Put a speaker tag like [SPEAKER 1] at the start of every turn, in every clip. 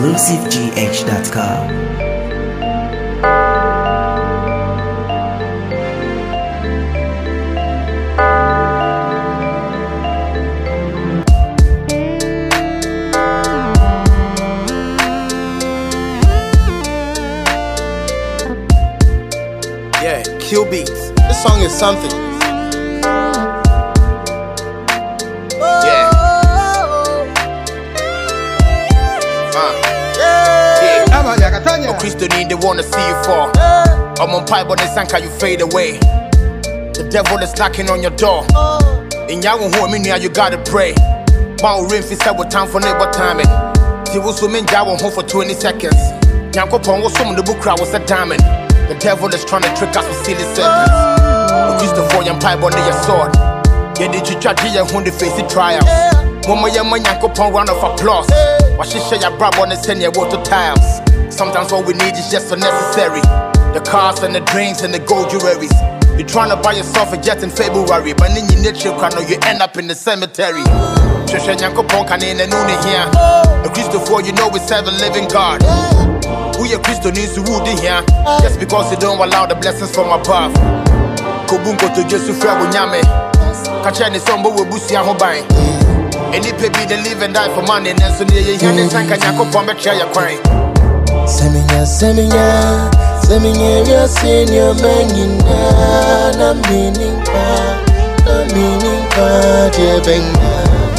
[SPEAKER 1] exclusivegh.com.
[SPEAKER 2] Yeah, Kill Beats. This song is something. Oh, Christo need they wanna see you fall. I'm on pipe on the sanka, you fade away. The devil is knocking on your door. In Yahoo home, you gotta pray. Mao rim fi said what time for neighbor timing. He was swimming Jawa home for 20 seconds. Yanko Pong was some the book crowd was a diamond. The devil is trying to trick us with silly serpents. Oh, Christo for your pipe under your sword. Yeah, did you judge your who the face the trials? Mama Yama Yanko Pong round of applause. Why she share your brab on the send your water tiles? Sometimes all we need is just unnecessary. The cars and the drinks and the gold jewelries. You're trying to buy yourself a jet in February, but then you nature know you end up in the cemetery. Trisha Yanko Ponka in the noon here. A Christopher, you know we serve a living God. Who your Christo needs to wood in here? Just because you don't allow the blessings from above. Kobunko to Jesu Frabo Nyame. Kachani Sombo will boost your home. Any baby they live and die for money, and so near you hear the Sanka Yanko Pomba chair your crying.
[SPEAKER 3] Seminya, we are senior man in na meaning pa, dear Benga,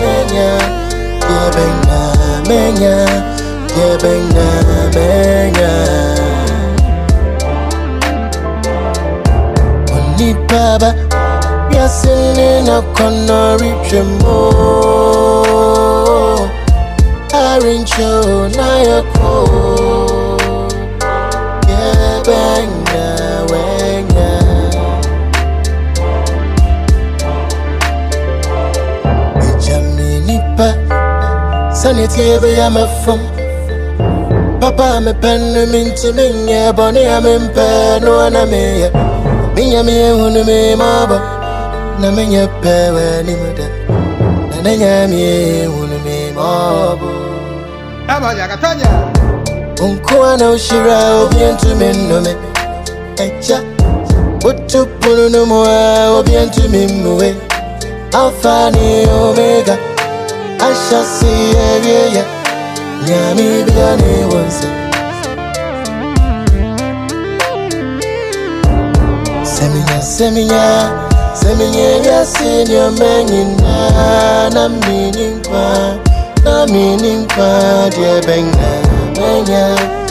[SPEAKER 3] menya. Only Baba, we are singing a connery tremo. Arincho, Nayako. Sanity, I'm a from Papa, I'm a pen, I'm into me, Bonnie, I'm in pen, no one, I'm here. Me, I'm here, who me, Maba, Namia, Pewe, Nimada, and then I'm here, who me, Maba.
[SPEAKER 2] Amayakatanya
[SPEAKER 3] Unkoana, Shira, bien to me, no me, Echa, what to put no more, bien to me, Mue, Alpha, Omega. I shall see yeah. Nyami Biane once. Seminya, yes, in your man in na meaning pa, dear Benga, menya.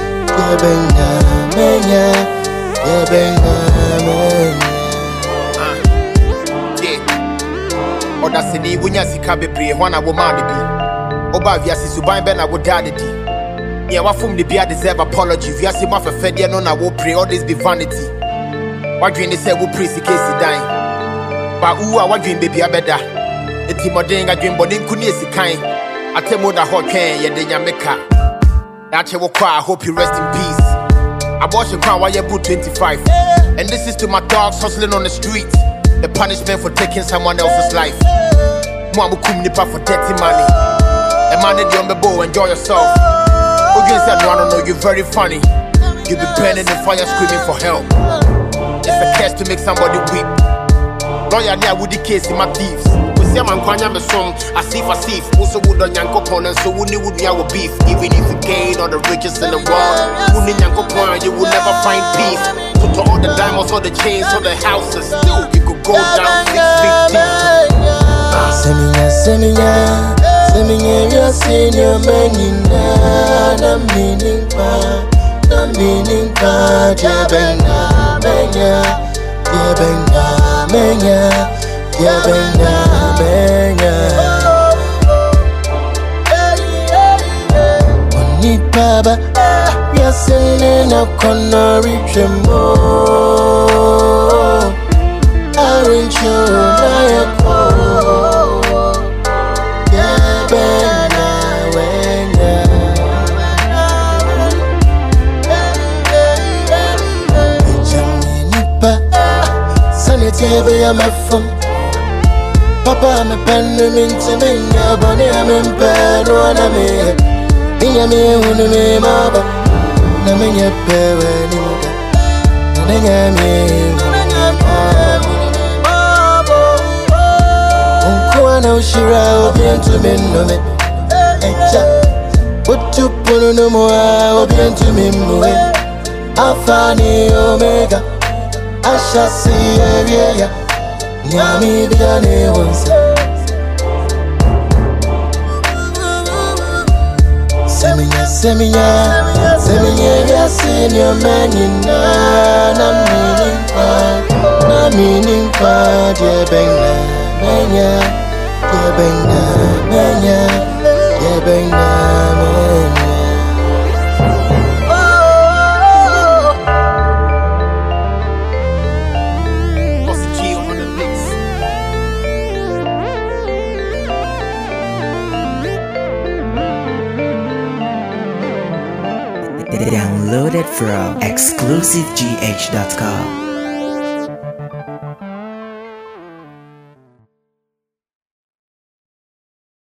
[SPEAKER 2] Oda sini wunya sika bebre ho na wo ma de bi oba viase suban be na wo dade di yeah wa fum de bia deserve apology viase ma fefede no na wo pray all this be vanity wadwen say wo pray sika si dan ba uwa wadwen be bia beda eti modern adwen bone nkuni esikan atemo da ho twen ye de nyameka dache wo kwa I hope you rest in peace abortion kwa wa ye put 25 and this is to my dogs hustling on the streets. The punishment for taking someone else's life. Mwamu kum nipa for dirty money. A man in the bow, enjoy yourself. Against that one, I know you're very funny. You be burning in fire, screaming for help. It's a curse to make somebody weep. Lawyer near with the case in my thieves. We see a man kwanya me some, as if. Also would on yanko pon and so wouldn't would be our beef. Even if you gain all the riches in the world, wouldn't yanko pon, you will never find peace. Put all the diamonds, all the chains, all the houses. Still, you could go down 6 feet deep.
[SPEAKER 3] Seminya, we are senior man in na meaning pa, dear Benga, menya. Only Baba, we are singing a connery tremo. Arincho, Nayako. Sanity, I'm a from Papa, I'm a pen, I'm into me, Bonnie, I'm in bed, one I'm here. Minya me hunu me maba. Na menye pewe ni muda. Na nenya me Unkuana ushira obientu minome. Echa Utu punu no moa obientu mimwe. Alpha ni Omega. Asha si eviya. Nyami bidane wonsa. Seminya ya senior menina. Na meaning pa dear benga menya dear benga menya dear benga menya.
[SPEAKER 1] Downloaded from exclusivegh.com.